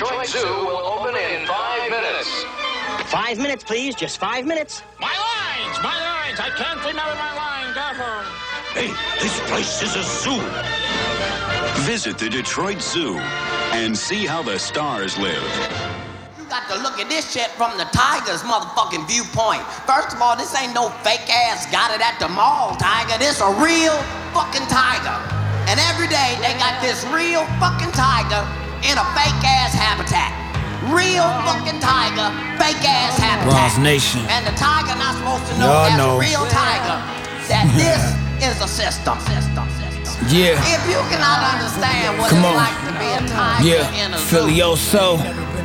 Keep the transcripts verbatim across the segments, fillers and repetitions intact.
Detroit Zoo will open in five minutes. Five minutes, please. Just five minutes. My lines! My lines! I can't remember my lines. Uh-huh. Hey, this place is a zoo. Visit the Detroit Zoo and see how the stars live. You got to look at this shit from the tiger's motherfucking viewpoint. First of all, this ain't no fake ass got it at the mall tiger. This a real fucking tiger. And every day they got this real fucking tiger in a fake ass habitat. Real fucking tiger, fake ass habitat. Bronze Nation. And the tiger not supposed to know Y'all as know. a real tiger that this is a system. System. System. Yeah. If you cannot understand what Come it's on. like to be a tiger Yeah. in a zoo, Filioso. I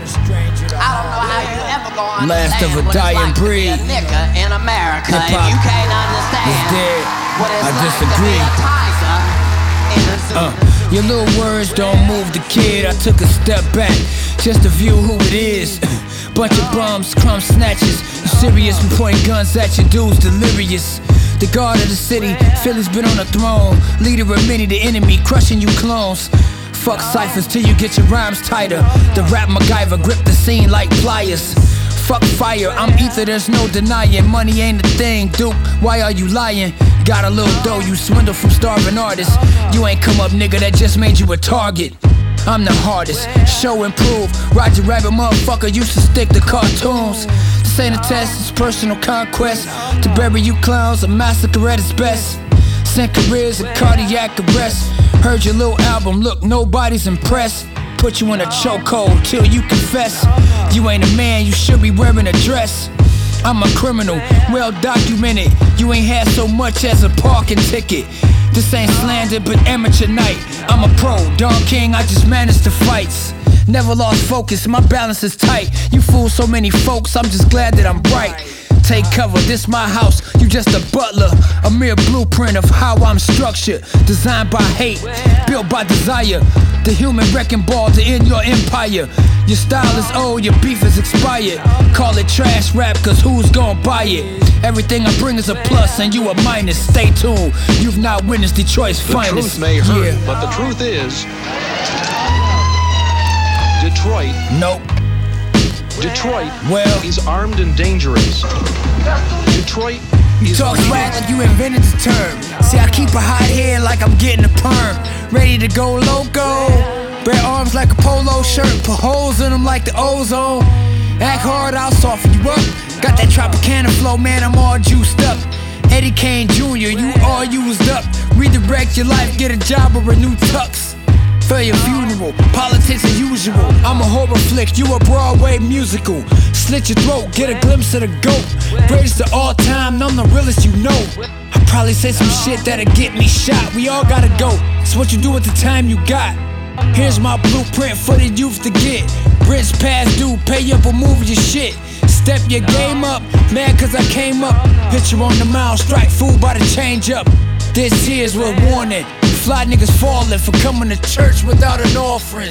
don't know how you ever gonna Last of understand a what it's dying like breed. to be a nigga in America if Hip-hop you can't understand is dead. what it's I like disagree. to be a tiger in a zoo. Uh, your little words don't move the kid. I took a step back just to view who it is. Bunch of bums, crumb snatchers. You serious and pointing guns at your dudes, delirious. The guard of the city, Philly's been on the throne. Leader of many, the enemy, crushing you clones. Fuck ciphers till you get your rhymes tighter. The rap MacGyver grip the scene like pliers. Fuck fire, I'm ether, there's no denying. Money ain't a thing, dude, why are you lying? Got a little dough, you swindle from starving artists. You ain't come up, nigga, that just made you a target. I'm the hardest, show and prove. Roger Rabbit motherfucker used to stick to cartoons. This ain't a test, it's personal conquest. To bury you clowns, a massacre at its best. Sent careers in cardiac arrest. Heard your little album, look, nobody's impressed. Put you in a chokehold till you confess. You ain't a man, you should be wearing a dress. I'm a criminal, well documented. You ain't had so much as a parking ticket. This ain't slander, but amateur night. I'm a pro, Don King, I just managed the fights. Never lost focus, my balance is tight. You fool so many folks, I'm just glad that I'm bright. Take cover, this my house, you just a butler. A mere blueprint of how I'm structured. Designed by hate, built by desire. The human wrecking ball to end your empire. Your style is old, your beef is expired. Call it trash rap, cause who's gonna buy it? Everything I bring is a plus and you a minus. Stay tuned, you've not witnessed Detroit's The finest. truth may hurt, Yeah. but the truth is, Detroit, Nope. Detroit Well. is armed and dangerous. Detroit is Talk real. swag like you invented the term. See, I keep a hot head like I'm getting a perm. Ready to go loco. Bare arms like a polo shirt. Put holes in them like the ozone. Act hard, I'll soften you up. Got that Tropicana flow, man, I'm all juiced up. Eddie Kane Junior, you all used up. Redirect your life, get a job or a new tux. For your funeral, politics as usual. I'm a horror flick, you a Broadway musical. Slit your throat, get a glimpse of the GOAT. Greatest of all time, I'm the realest you know. I probably say some shit that'll get me shot. We all gotta go, it's what you do with the time you got. Here's my blueprint for the youth to get. Rich past due, pay up or move your shit. Step your game up, mad cause I came up. Hit you on the mouth, strike fool by the change up. This here's what warning. Fly niggas falling for coming to church without an offering.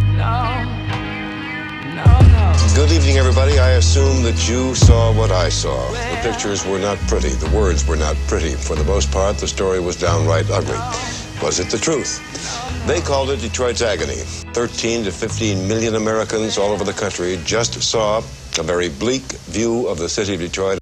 Good evening, everybody. I assume that you saw what I saw. The pictures were not pretty. The words were not pretty. For the most part, the story was downright ugly. Was it the truth? They called it Detroit's agony. thirteen to fifteen million Americans all over the country just saw a very bleak view of the city of Detroit.